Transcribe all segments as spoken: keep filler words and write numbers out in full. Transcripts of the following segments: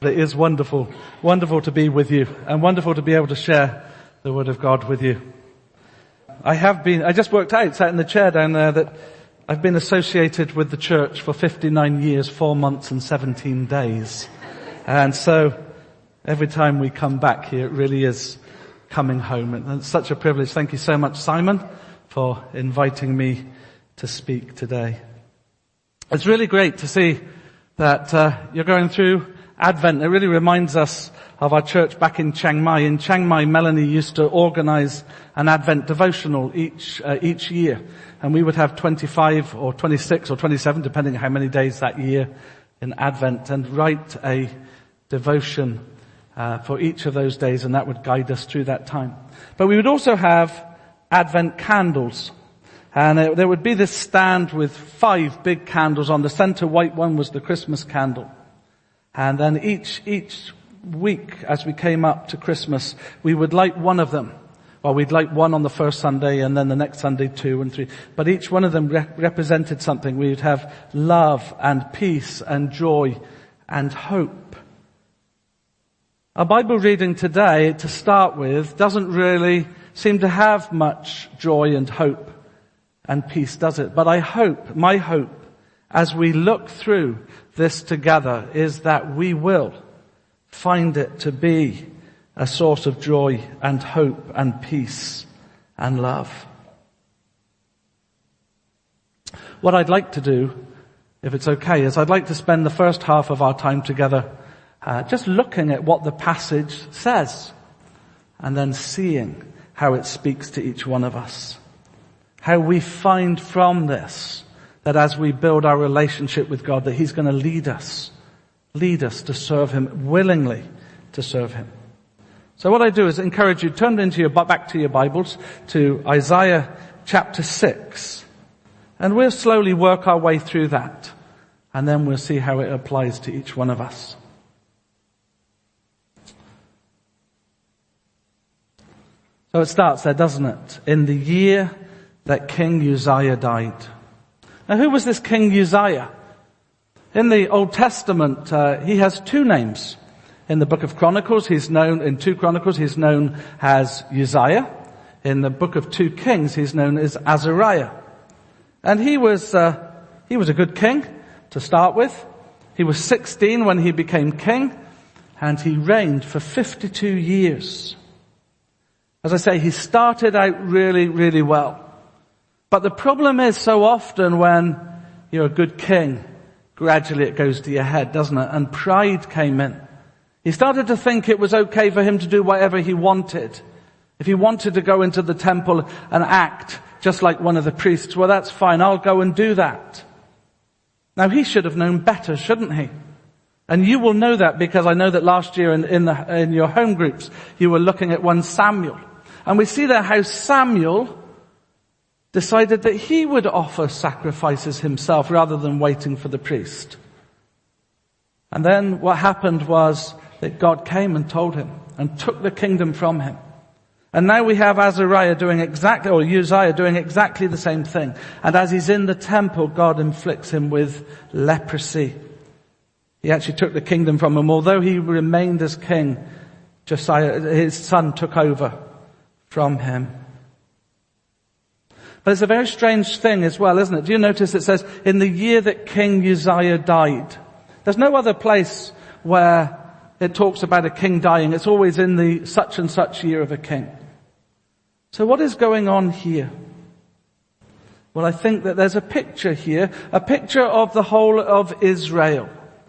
It is wonderful, wonderful to be with you and wonderful to be able to share the Word of God with you. I have been, I just worked out, sat in the chair down there, that I've been associated with the church for fifty-nine years, four months and seventeen days. And so every time we come back here, it really is coming home. And it's such a privilege. Thank you so much, Simon, for inviting me to speak today. It's really great to see that uh, you're going through Advent. It really reminds us of our church back in Chiang Mai. In Chiang Mai, Melanie used to organize an Advent devotional each uh, each year. And we would have twenty-five or twenty-six or twenty-seven, depending on how many days that year in Advent, and write a devotion uh, for each of those days, and that would guide us through that time. But we would also have Advent candles. And it, there would be this stand with five big candles on. The center white one was the Christmas candle. And then each, each week as we came up to Christmas, we would light one of them. Well, we'd light one on the first Sunday and then the next Sunday two and three. But each one of them re- represented something. We would have love and peace and joy and hope. Our Bible reading today, to start with, doesn't really seem to have much joy and hope and peace, does it? But I hope, my hope, as we look through this together, is that we will find it to be a source of joy and hope and peace and love. What I'd like to do, if it's okay, is I'd like to spend the first half of our time together uh, just looking at what the passage says and then seeing how it speaks to each one of us. How we find from this that as we build our relationship with God, that He's going to lead us, lead us to serve Him, willingly to serve Him. So what I do is encourage you, turn into your, back to your Bibles, to Isaiah chapter six. And we'll slowly work our way through that. And then we'll see how it applies to each one of us. So it starts there, doesn't it? In the year that King Uzziah died. Now, who was this King Uzziah? In the Old Testament, uh, he has two names. In the book of Chronicles, he's known, in two Chronicles, he's known as Uzziah. In the book of two Kings, he's known as Azariah. And he was, uh, he was a good king to start with. He was sixteen when he became king, and he reigned for fifty-two years. As I say, he started out really, really well. But the problem is, so often when you're a good king, gradually it goes to your head, doesn't it? And pride came in. He started to think it was okay for him to do whatever he wanted. If he wanted to go into the temple and act just like one of the priests, well, that's fine, I'll go and do that. Now, he should have known better, shouldn't he? And you will know that because I know that last year in, in, the, in your home groups, you were looking at First Samuel. And we see there how Samuel decided that he would offer sacrifices himself rather than waiting for the priest. And then what happened was that God came and told him and took the kingdom from him. And now we have Azariah doing exactly, or Uzziah doing exactly the same thing. And as he's in the temple, God inflicts him with leprosy. He actually took the kingdom from him. Although he remained as king, Josiah, his son, took over from him. But it's a very strange thing as well, isn't it? Do you notice it says, in the year that King Uzziah died? There's no other place where it talks about a king dying. It's always in the such and such year of a king. So what is going on here? Well, I think that there's a picture here, a picture of the whole of Israel.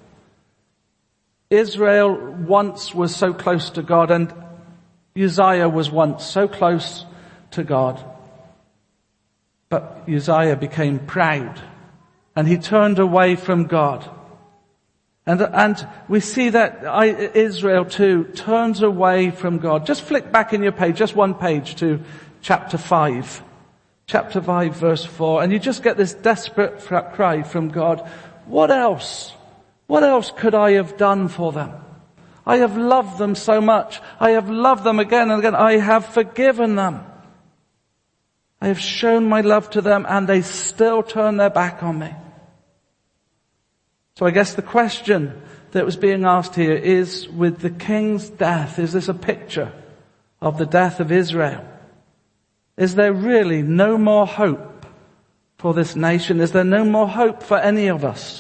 Israel once was so close to God, and Uzziah was once so close to God. But Uzziah became proud, and he turned away from God. And, and we see that Israel too turns away from God. Just flick back in your page, just one page to chapter five. Chapter five, verse four. And you just get this desperate cry from God. What else? What else could I have done for them? I have loved them so much. I have loved them again and again. I have forgiven them. I have shown my love to them, and they still turn their back on me. So I guess the question that was being asked here is, with the king's death, is this a picture of the death of Israel? Is there really no more hope for this nation? Is there no more hope for any of us?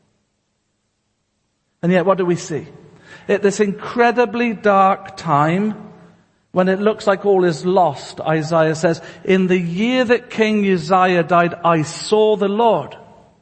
And yet what do we see? At this incredibly dark time, when it looks like all is lost, Isaiah says, in the year that King Uzziah died, I saw the Lord.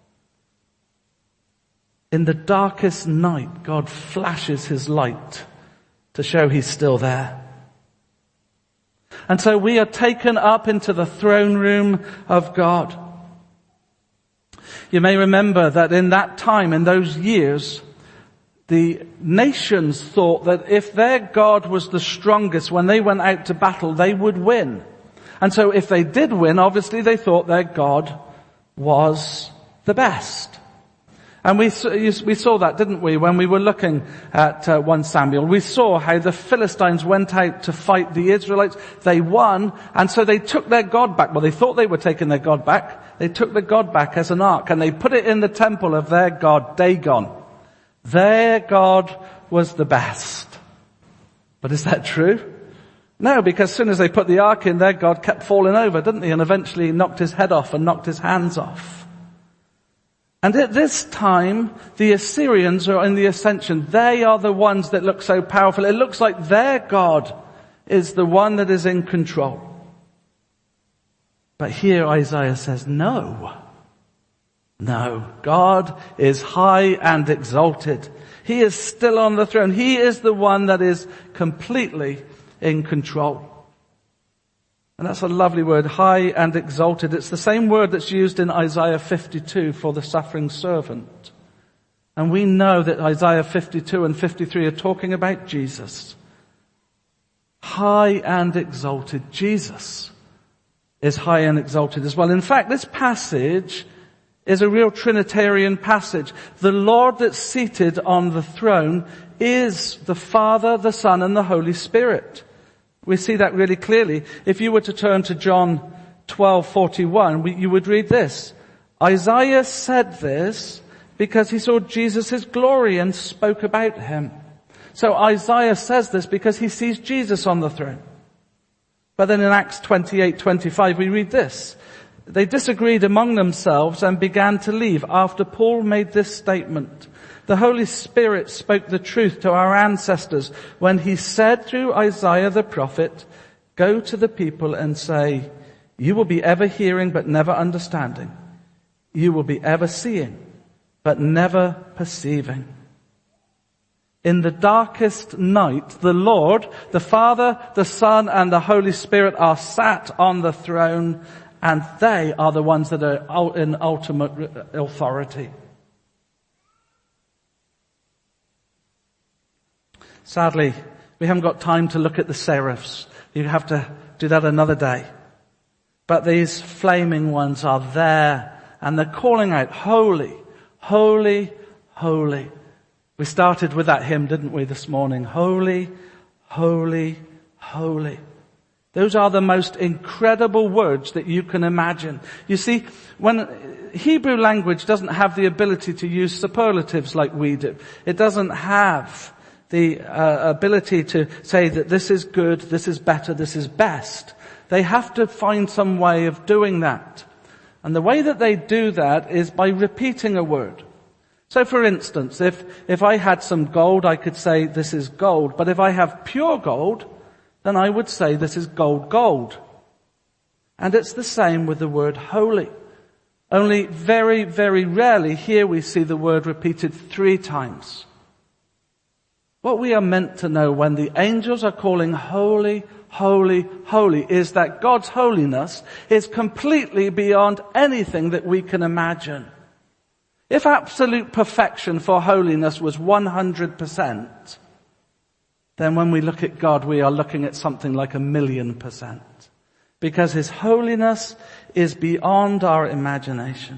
In the darkest night, God flashes his light to show he's still there. And so we are taken up into the throne room of God. You may remember that in that time, in those years, the nations thought that if their God was the strongest when they went out to battle, they would win. And so if they did win, obviously they thought their God was the best. And we we saw that, didn't we, when we were looking at uh, First Samuel. We saw how the Philistines went out to fight the Israelites. They won, and so they took their God back. Well, they thought they were taking their God back. They took the God back as an ark, and they put it in the temple of their God, Dagon. Their God was the best. But is that true? No, because as soon as they put the ark in, their God kept falling over, didn't he? And eventually knocked his head off and knocked his hands off. And at this time, the Assyrians are in the ascension. They are the ones that look so powerful. It looks like their God is the one that is in control. But here Isaiah says, no. No. God is high and exalted. He is still on the throne. He is the one that is completely in control. And that's a lovely word, high and exalted. It's the same word that's used in Isaiah fifty-two for the suffering servant. And we know that Isaiah fifty-two and fifty-three are talking about Jesus. High and exalted. Jesus is high and exalted as well. In fact, this passage is a real Trinitarian passage. The Lord that's seated on the throne is the Father, the Son, and the Holy Spirit. We see that really clearly. If you were to turn to John twelve forty-one, you would read this. Isaiah said this because he saw Jesus' glory and spoke about him. So Isaiah says this because he sees Jesus on the throne. But then in Acts twenty-eight twenty-five we read this. They disagreed among themselves and began to leave after Paul made this statement. The Holy Spirit spoke the truth to our ancestors when he said through Isaiah the prophet, go to the people and say, you will be ever hearing but never understanding. You will be ever seeing but never perceiving. In the darkest night, the Lord, the Father, the Son, and the Holy Spirit are sat on the throne, and they are the ones that are in ultimate authority. Sadly, we haven't got time to look at the seraphs. You have to do that another day. But these flaming ones are there, and they're calling out, holy, holy, holy. We started with that hymn, didn't we, this morning? Holy, holy, holy. Those are the most incredible words that you can imagine. You see, when Hebrew language doesn't have the ability to use superlatives like we do. It doesn't have the uh, ability to say that this is good, this is better, this is best. They have to find some way of doing that. And the way that they do that is by repeating a word. So for instance, if, if I had some gold, I could say this is gold. But if I have pure gold, then I would say this is gold, gold. And it's the same with the word holy. Only very, very rarely here we see the word repeated three times. What we are meant to know when the angels are calling holy, holy, holy is that God's holiness is completely beyond anything that we can imagine. If absolute perfection for holiness was one hundred percent, then when we look at God, we are looking at something like a million percent. Because His holiness is beyond our imagination.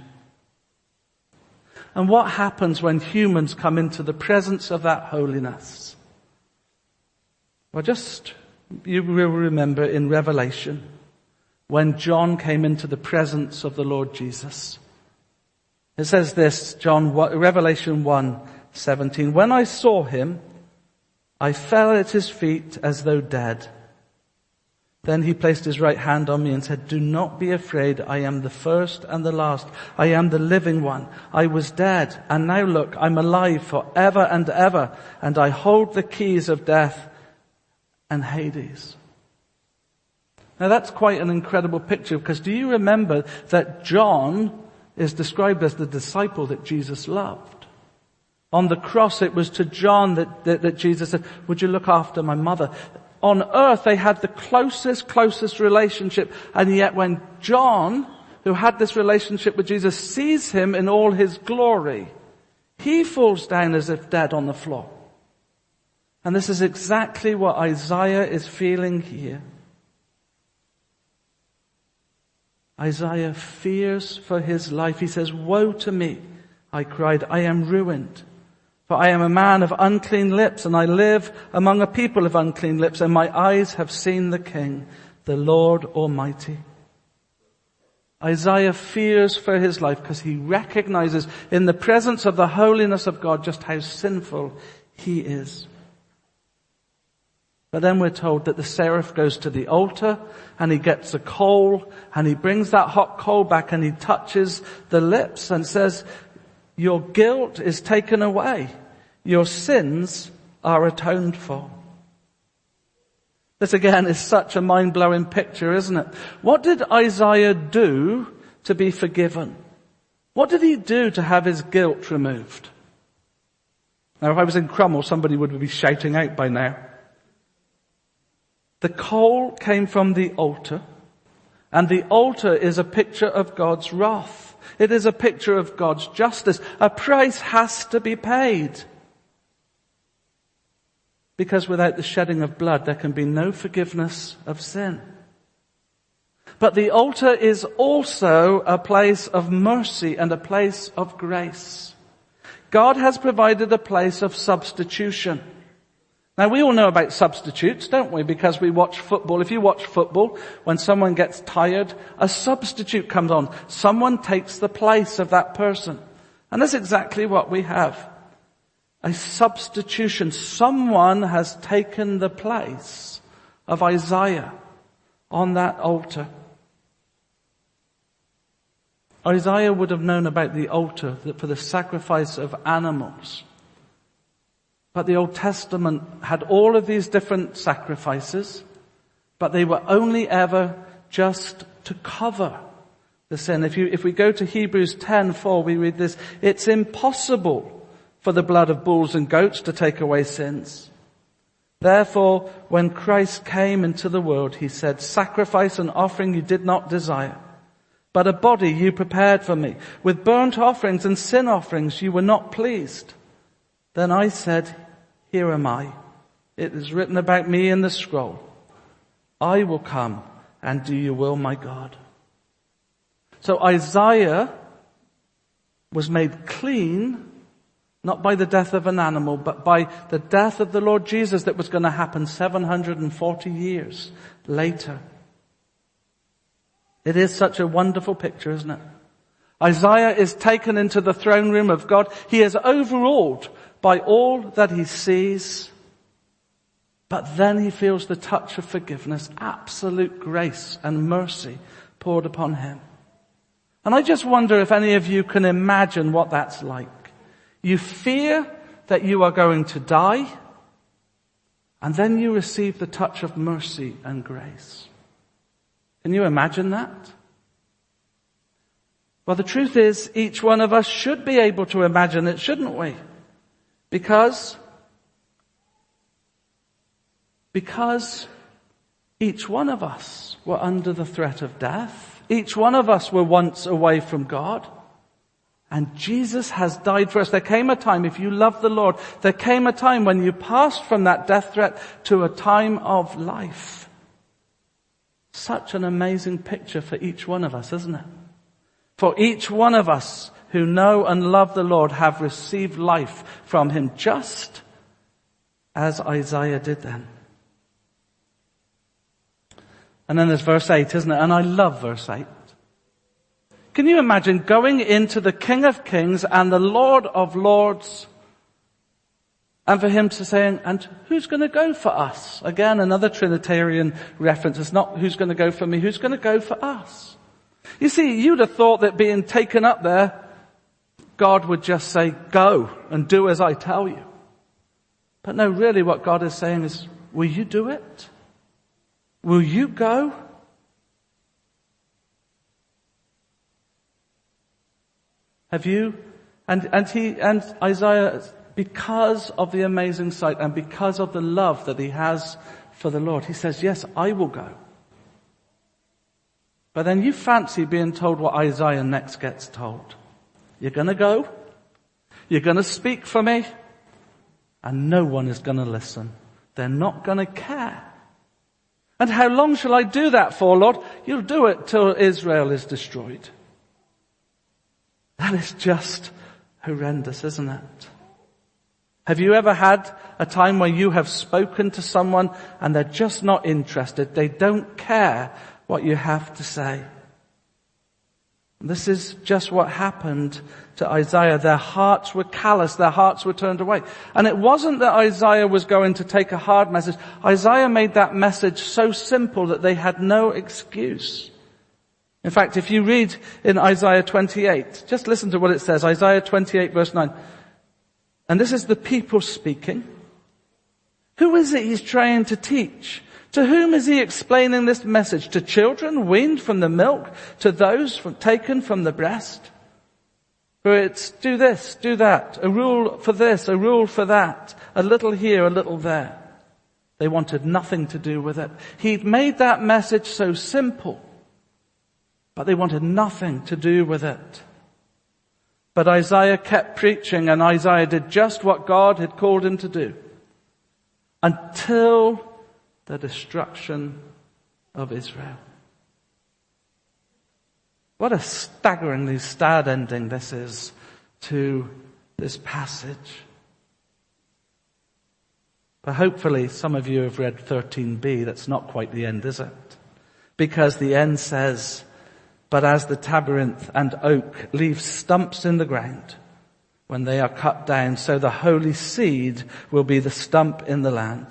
And what happens when humans come into the presence of that holiness? Well, just, you will remember in Revelation, when John came into the presence of the Lord Jesus. It says this, John, Revelation one seventeen. When I saw him, I fell at his feet as though dead. Then he placed his right hand on me and said, do not be afraid. I am the first and the last. I am the living one. I was dead, and now look, I'm alive forever and ever, and I hold the keys of death and Hades. Now that's quite an incredible picture, because do you remember that John is described as the disciple that Jesus loved? On the cross it was to John that, that, that Jesus said, would you look after my mother? On earth they had the closest, closest relationship, and yet when John, who had this relationship with Jesus, sees him in all his glory, he falls down as if dead on the floor. And this is exactly what Isaiah is feeling here. Isaiah fears for his life. He says, woe to me, I cried, I am ruined. For I am a man of unclean lips, and I live among a people of unclean lips, and my eyes have seen the King, the Lord Almighty. Isaiah fears for his life because he recognizes in the presence of the holiness of God just how sinful he is. But then we're told that the seraph goes to the altar and he gets a coal and he brings that hot coal back and he touches the lips and says, your guilt is taken away. Your sins are atoned for. This again is such a mind-blowing picture, isn't it? What did Isaiah do to be forgiven? What did he do to have his guilt removed? Now, if I was in Cromwell, somebody would be shouting out by now. The coal came from the altar, and the altar is a picture of God's wrath. It is a picture of God's justice. A price has to be paid. Because without the shedding of blood, there can be no forgiveness of sin. But the altar is also a place of mercy and a place of grace. God has provided a place of substitution. Now we all know about substitutes, don't we? Because we watch football. If you watch football, when someone gets tired, a substitute comes on. Someone takes the place of that person. And that's exactly what we have. A substitution. Someone has taken the place of Isaiah on that altar. Isaiah would have known about the altar for the sacrifice of animals. But the Old Testament had all of these different sacrifices, but they were only ever just to cover the sin. If you, if we go to Hebrews ten four, we read this, it's impossible for the blood of bulls and goats to take away sins. Therefore, when Christ came into the world, he said, sacrifice and offering you did not desire, but a body you prepared for me. With burnt offerings and sin offerings you were not pleased. Then I said, here am I. It is written about me in the scroll. I will come and do your will, my God. So Isaiah was made clean, not by the death of an animal, but by the death of the Lord Jesus that was going to happen seven hundred forty years later. It is such a wonderful picture, isn't it? Isaiah is taken into the throne room of God. He is overawed by all that he sees, but then he feels the touch of forgiveness, absolute grace and mercy poured upon him. And I just wonder if any of you can imagine what that's like. You fear that you are going to die, and then you receive the touch of mercy and grace. Can you imagine that? Well, the truth is, each one of us should be able to imagine it, shouldn't we? Because, because each one of us were under the threat of death. Each one of us were once away from God. And Jesus has died for us. There came a time, if you love the Lord, there came a time when you passed from that death threat to a time of life. Such an amazing picture for each one of us, isn't it? For each one of us who know and love the Lord have received life from him, just as Isaiah did then. And then there's verse eight, isn't it? And I love verse eight. Can you imagine going into the King of Kings and the Lord of Lords, and for him to say, and who's going to go for us? Again, another Trinitarian reference. It's not who's going to go for me, who's going to go for us? You see, you'd have thought that being taken up there, God would just say, go and do as I tell you. But no, really what God is saying is, will you do it? Will you go? Have you? And, and he, and Isaiah, because of the amazing sight and because of the love that he has for the Lord, he says, yes, I will go. But then you fancy being told what Isaiah next gets told. You're going to go. You're going to speak for me. And no one is going to listen. They're not going to care. And how long shall I do that for, Lord? You'll do it till Israel is destroyed. That is just horrendous, isn't it? Have you ever had a time where you have spoken to someone and they're just not interested? They don't care what you have to say. This is just what happened to Isaiah. Their hearts were callous. Their hearts were turned away. And it wasn't that Isaiah was going to take a hard message. Isaiah made that message so simple that they had no excuse. In fact, if you read in Isaiah twenty-eight, just listen to what it says. Isaiah twenty-eight verse nine. And this is the people speaking. Who is it he's trying to teach? To whom is he explaining this message? To children weaned from the milk? To those from, taken from the breast? For it's do this, do that, a rule for this, a rule for that, a little here, a little there. They wanted nothing to do with it. He'd made that message so simple, but they wanted nothing to do with it. But Isaiah kept preaching, and Isaiah did just what God had called him to do until the destruction of Israel. What a staggeringly sad ending this is to this passage. But hopefully some of you have read thirteen b. That's not quite the end, is it? Because the end says, but as the terebinth and oak leave stumps in the ground when they are cut down, so the holy seed will be the stump in the land.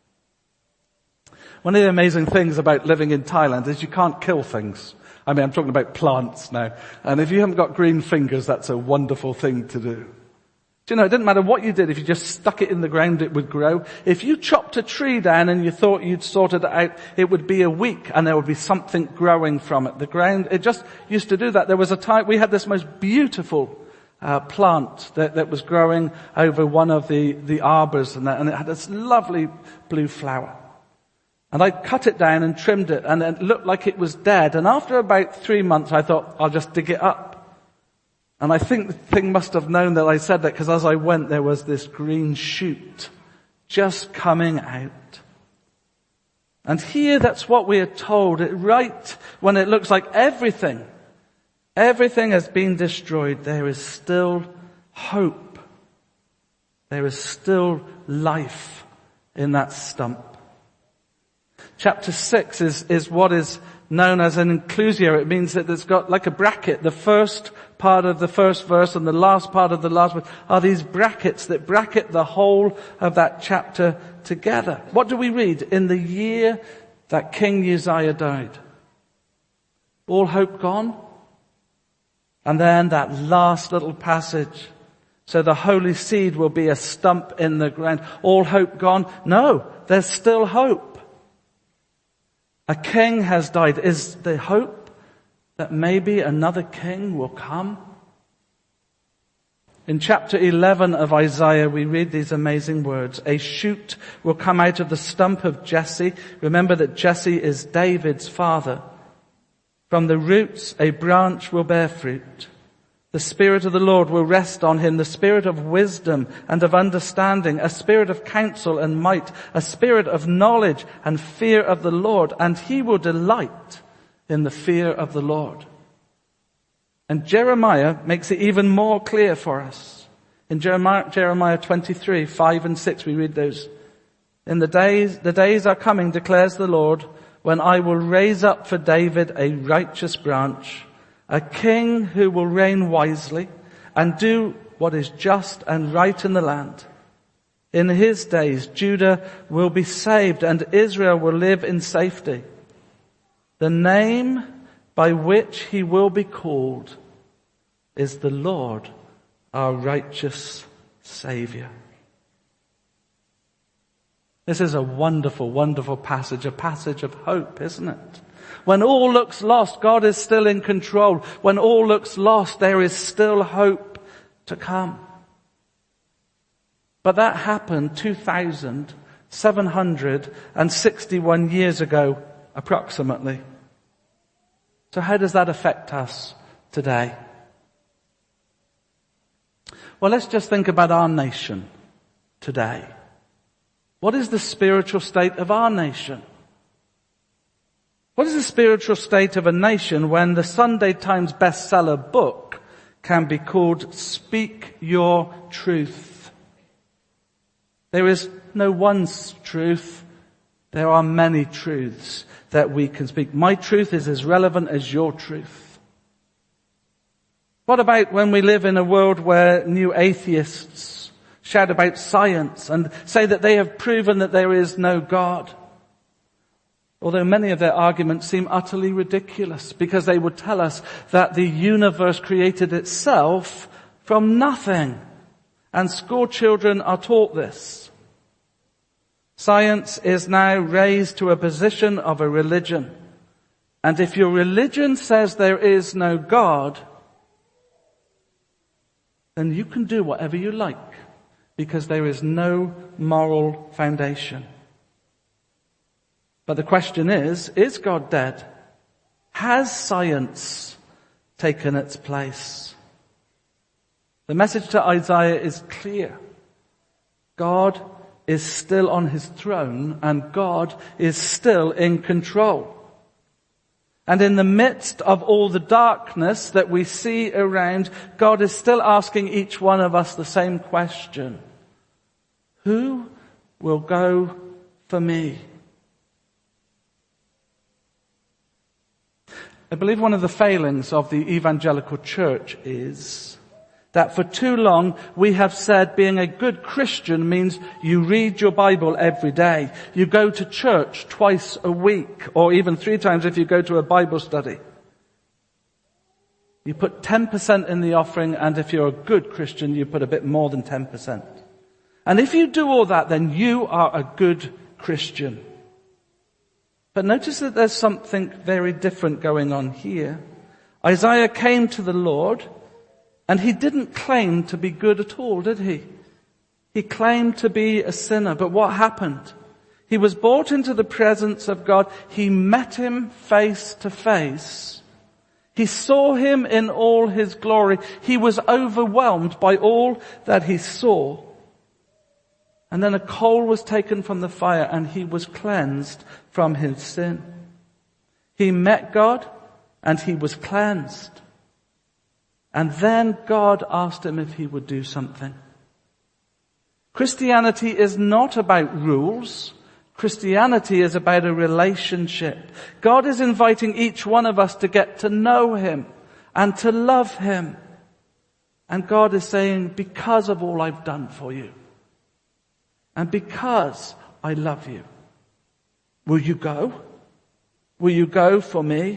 One of the amazing things about living in Thailand is you can't kill things. I mean, I'm talking about plants now. And if you haven't got green fingers, that's a wonderful thing to do. Do you know, it didn't matter what you did. If you just stuck it in the ground, it would grow. If you chopped a tree down and you thought you'd sorted it out, it would be a week and there would be something growing from it. The ground, it just used to do that. There was a time, we had this most beautiful uh, plant that, that was growing over one of the, the arbors, and, that, and it had this lovely blue flower. And I cut it down and trimmed it, and it looked like it was dead. And after about three months, I thought, I'll just dig it up. And I think the thing must have known that I said that, because as I went, there was this green shoot just coming out. And here, that's what we are told. It, right when it looks like everything, everything has been destroyed, there is still hope. There is still life in that stump. Chapter six is, is what is known as an inclusio. It means that it's got like a bracket. The first part of the first verse and the last part of the last verse are these brackets that bracket the whole of that chapter together. What do we read? In the year that King Uzziah died. All hope gone? And then that last little passage. So the holy seed will be a stump in the ground. All hope gone? No, there's still hope. A king has died. Is the hope that maybe another king will come? In chapter eleven of Isaiah, we read these amazing words. A shoot will come out of the stump of Jesse. Remember that Jesse is David's father. From the roots, a branch will bear fruit. The Spirit of the Lord will rest on him, the Spirit of wisdom and of understanding, a spirit of counsel and might, a spirit of knowledge and fear of the Lord, and he will delight in the fear of the Lord. And Jeremiah makes it even more clear for us. In Jeremiah, Jeremiah twenty-three, five and six, we read those. In the days, the days are coming, declares the Lord, when I will raise up for David a righteous branch, a king who will reign wisely and do what is just and right in the land. In his days, Judah will be saved and Israel will live in safety. The name by which he will be called is the Lord, our righteous Savior. This is a wonderful, wonderful passage, a passage of hope, isn't it? When all looks lost, God is still in control. When all looks lost, there is still hope to come. But that happened two thousand seven hundred sixty-one years ago, approximately. So how does that affect us today? Well, let's just think about our nation today. What is the spiritual state of our nation? What is the spiritual state of a nation when the Sunday Times bestseller book can be called Speak Your Truth? There is no one truth. There are many truths that we can speak. My truth is as relevant as your truth. What about when we live in a world where new atheists shout about science and say that they have proven that there is no God? Although many of their arguments seem utterly ridiculous because they would tell us that the universe created itself from nothing. And school children are taught this. Science is now raised to a position of a religion. And if your religion says there is no God, then you can do whatever you like because there is no moral foundation. But the question is, is God dead? Has science taken its place? The message to Isaiah is clear. God is still on his throne and God is still in control. And in the midst of all the darkness that we see around, God is still asking each one of us the same question. Who will go for me? I believe one of the failings of the evangelical church is that for too long we have said being a good Christian means you read your Bible every day. You go to church twice a week, or even three times if you go to a Bible study. You put ten percent in the offering, and if you're a good Christian, you put a bit more than ten percent. And if you do all that, then you are a good Christian. But notice that there's something very different going on here. Isaiah came to the Lord, and he didn't claim to be good at all, did he? He claimed to be a sinner. But what happened? He was brought into the presence of God. He met him face to face. He saw him in all his glory. He was overwhelmed by all that he saw. And then a coal was taken from the fire and he was cleansed from his sin. He met God and he was cleansed. And then God asked him if he would do something. Christianity is not about rules. Christianity is about a relationship. God is inviting each one of us to get to know him and to love him. And God is saying, because of all I've done for you, and because I love you, will you go? Will you go for me?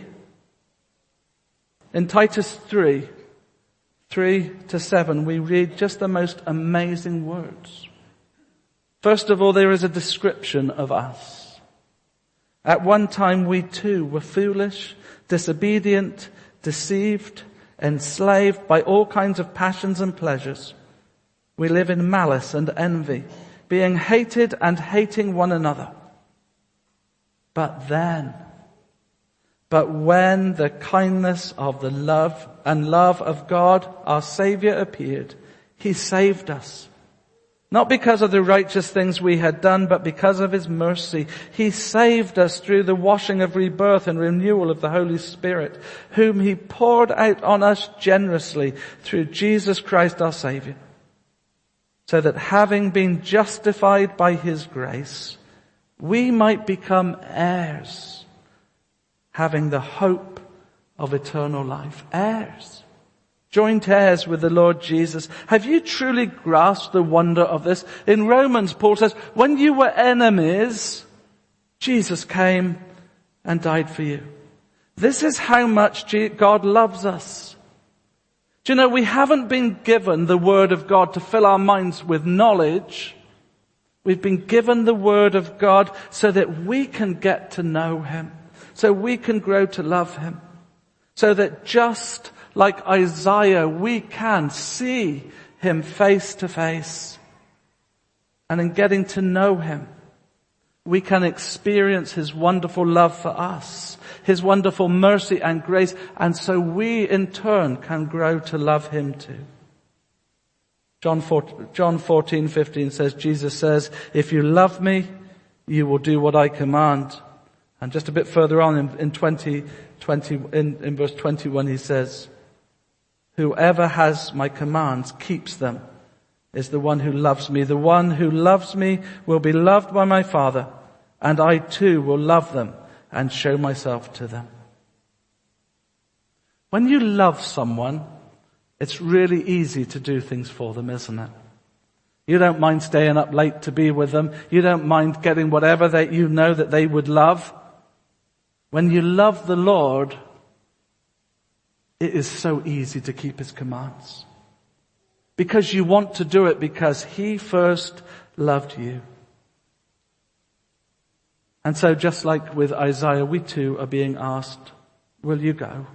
In Titus three, three to seven, we read just the most amazing words. First of all, there is a description of us. At one time we too were foolish, disobedient, deceived, enslaved by all kinds of passions and pleasures. We live in malice and envy, being hated and hating one another. But then, but when the kindness of the love and love of God, our Savior, appeared, he saved us. Not because of the righteous things we had done, but because of his mercy. He saved us through the washing of rebirth and renewal of the Holy Spirit, whom he poured out on us generously through Jesus Christ our Savior. So that having been justified by his grace, we might become heirs, having the hope of eternal life. Heirs. Joint heirs with the Lord Jesus. Have you truly grasped the wonder of this? In Romans, Paul says, when you were enemies, Jesus came and died for you. This is how much God loves us. Do you know, we haven't been given the Word of God to fill our minds with knowledge. We've been given the Word of God so that we can get to know Him. So we can grow to love Him. So that just like Isaiah, we can see Him face to face. And in getting to know Him, we can experience His wonderful love for us, His wonderful mercy and grace, and so we in turn can grow to love Him too. John fourteen fifteen says, Jesus says, if you love me, you will do what I command. And just a bit further on in, in twenty, twenty, in, in verse twenty-one, he says, whoever has my commands, keeps them, is the one who loves me. The one who loves me will be loved by my Father, and I too will love them and show myself to them. When you love someone, it's really easy to do things for them, isn't it? You don't mind staying up late to be with them. You don't mind getting whatever that you know that they would love. When you love the Lord, it is so easy to keep His commands. Because you want to do it because He first loved you. And so just like with Isaiah, we too are being asked, will you go?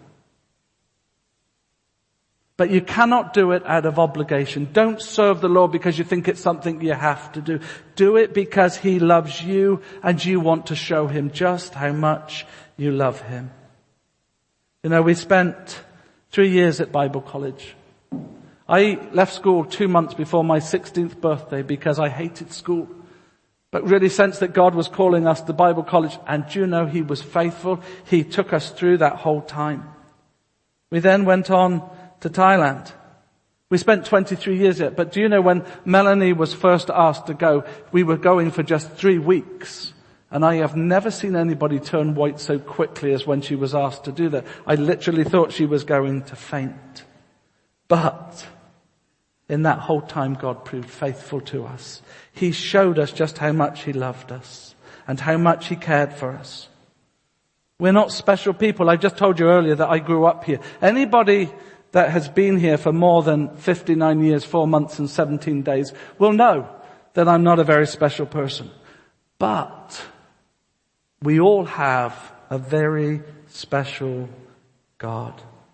But you cannot do it out of obligation. Don't serve the Lord because you think it's something you have to do. Do it because He loves you and you want to show Him just how much you love Him. You know, we spent three years at Bible college. I left school two months before my sixteenth birthday because I hated school. But really sensed that God was calling us to Bible college, and do you know, He was faithful. He took us through that whole time. We then went on to Thailand. We spent twenty-three years there, but do you know, when Melanie was first asked to go, we were going for just three weeks. And I have never seen anybody turn white so quickly as when she was asked to do that. I literally thought she was going to faint. But in that whole time, God proved faithful to us. He showed us just how much He loved us and how much He cared for us. We're not special people. I just told you earlier that I grew up here. Anybody that has been here for more than fifty-nine years, four months and seventeen days will know that I'm not a very special person. But we all have a very special God.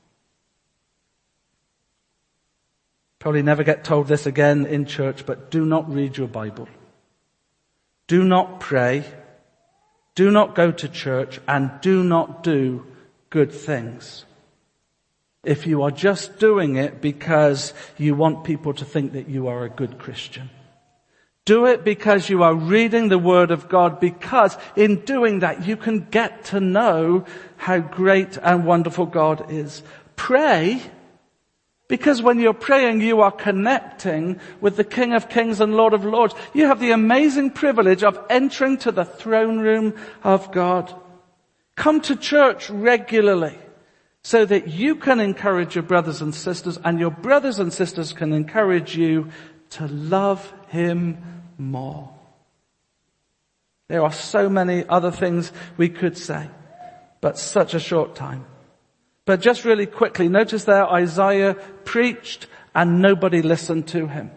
Probably never get told this again in church, but do not read your Bible. Do not pray. Do not go to church, and do not do good things if you are just doing it because you want people to think that you are a good Christian. Do it because you are reading the Word of God, because in doing that you can get to know how great and wonderful God is. Pray because when you're praying you are connecting with the King of Kings and Lord of Lords. You have the amazing privilege of entering to the throne room of God. Come to church regularly so that you can encourage your brothers and sisters, and your brothers and sisters can encourage you to love Him more. There are so many other things we could say, but such a short time. But just really quickly, notice there Isaiah preached and nobody listened to him.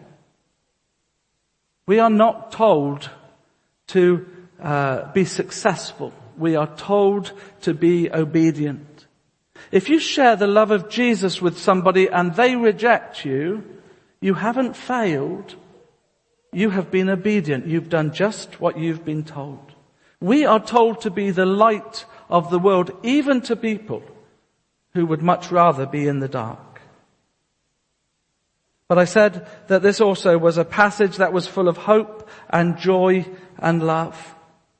We are not told to uh, be successful. We are told to be obedient. If you share the love of Jesus with somebody and they reject you, you haven't failed. You have been obedient. You've done just what you've been told. We are told to be the light of the world, even to people who would much rather be in the dark. But I said that this also was a passage that was full of hope and joy and love.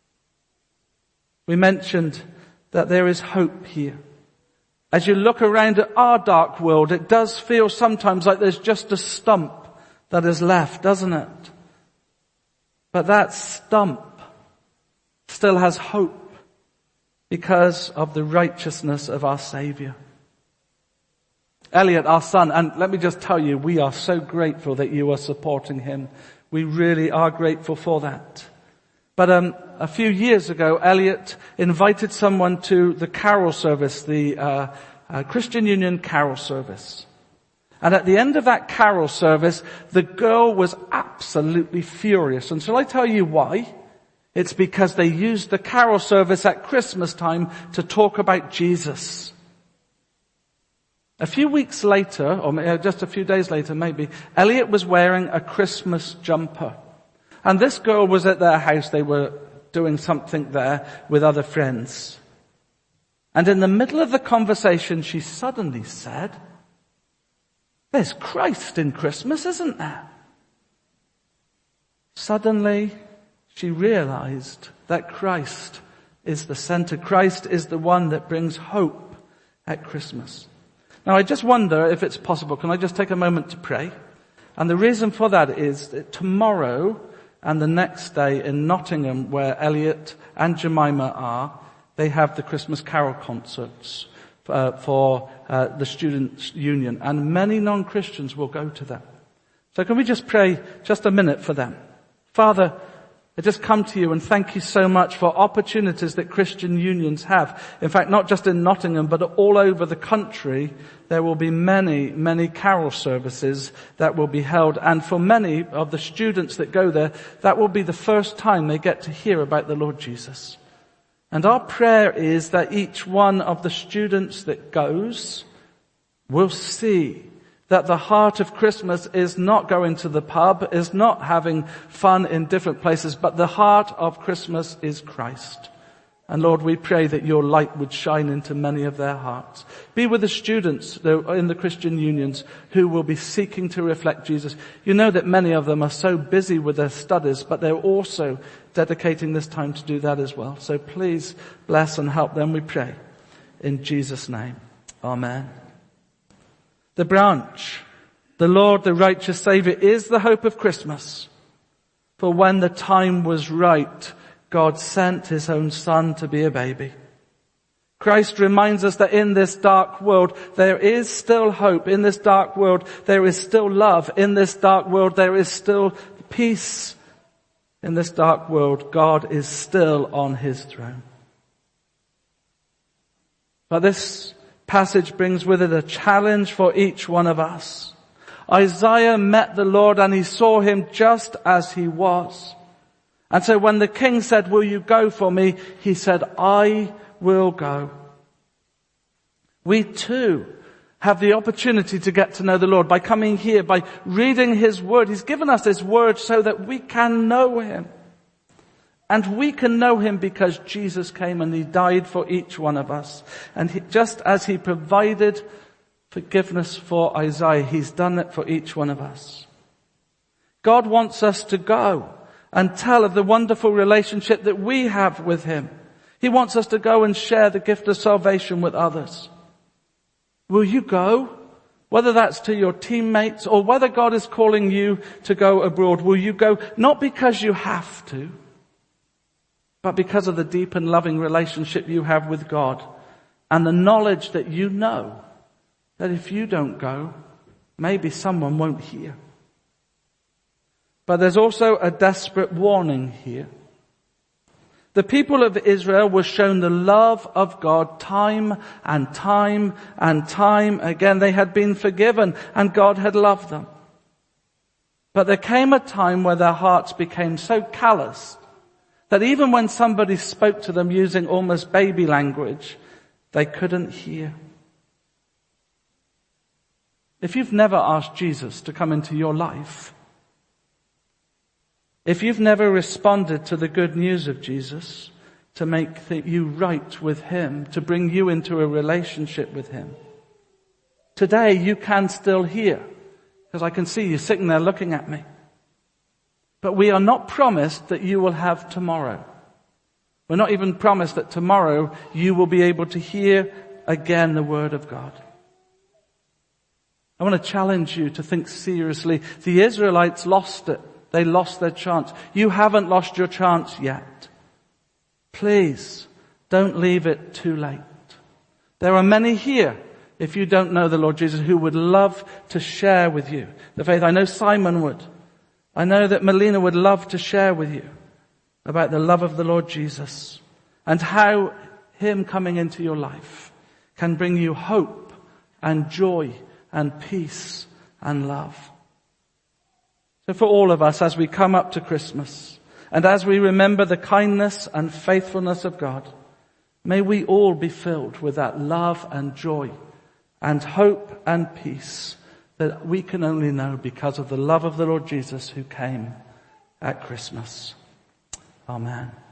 We mentioned that there is hope here. As you look around at our dark world, it does feel sometimes like there's just a stump that is left, doesn't it? But that stump still has hope. because of the righteousness of our Savior. Elliot, our son, and let me just tell you, we are so grateful that you are supporting him. We really are grateful for that. But um, a few years ago, Elliot invited someone to the carol service, the uh, uh, Christian Union carol service. And at the end of that carol service, the girl was absolutely furious. And shall I tell you why? It's because they used the carol service at Christmas time to talk about Jesus. A few weeks later, or just a few days later maybe, Elliot was wearing a Christmas jumper. And this girl was at their house. They were doing something there with other friends. And in the middle of the conversation, she suddenly said, "There's Christ in Christmas, isn't there?" Suddenly, she realized that Christ is the center. Christ is the one that brings hope at Christmas. Now, I just wonder if it's possible. Can I just take a moment to pray? And the reason for that is that tomorrow and the next day in Nottingham, where Elliot and Jemima are, they have the Christmas carol concerts uh, for uh, the Students' Union. And many non-Christians will go to them. So can we just pray just a minute for them? Father, I just come to you and thank you so much for opportunities that Christian unions have. In fact, not just in Nottingham, but all over the country, there will be many, many carol services that will be held. And for many of the students that go there, that will be the first time they get to hear about the Lord Jesus. And our prayer is that each one of the students that goes will see that the heart of Christmas is not going to the pub, is not having fun in different places, but the heart of Christmas is Christ. And Lord, we pray that your light would shine into many of their hearts. Be with the students in the Christian unions who will be seeking to reflect Jesus. You know that many of them are so busy with their studies, but they're also dedicating this time to do that as well. So please bless and help them, we pray. In Jesus' name, amen. The branch, the Lord, the righteous Savior, is the hope of Christmas. For when the time was right, God sent his own Son to be a baby. Christ reminds us that in this dark world, there is still hope. In this dark world, there is still love. In this dark world, there is still peace. In this dark world, God is still on his throne. But this passage brings with it a challenge for each one of us. Isaiah met the Lord and he saw him just as he was. And so when the king said, "Will you go for me?" he said, "I will go." We too have the opportunity to get to know the Lord by coming here, by reading his word. He's given us his word so that we can know him. And we can know him because Jesus came and he died for each one of us. And he, just as he provided forgiveness for Isaiah, he's done it for each one of us. God wants us to go and tell of the wonderful relationship that we have with him. He wants us to go and share the gift of salvation with others. Will you go? Whether that's to your teammates or whether God is calling you to go abroad, will you go? Not because you have to, but because of the deep and loving relationship you have with God and the knowledge that you know that if you don't go, maybe someone won't hear. But there's also a desperate warning here. The people of Israel were shown the love of God time and time and time again. They had been forgiven and God had loved them. But there came a time where their hearts became so calloused that even when somebody spoke to them using almost baby language, they couldn't hear. If you've never asked Jesus to come into your life, if you've never responded to the good news of Jesus, to make you right with him, to bring you into a relationship with him, today you can still hear, because I can see you sitting there looking at me. But we are not promised that you will have tomorrow. We're not even promised that tomorrow you will be able to hear again the word of God. I want to challenge you to think seriously. The Israelites lost it. They lost their chance. You haven't lost your chance yet. Please Don't leave it too late. There are many here, if you don't know the Lord Jesus, who would love to share with you the faith. I know Simon would. I know that Melina would love to share with you about the love of the Lord Jesus and how him coming into your life can bring you hope and joy and peace and love. So for all of us, as we come up to Christmas and as we remember the kindness and faithfulness of God, may we all be filled with that love and joy and hope and peace that we can only know because of the love of the Lord Jesus who came at Christmas. Amen.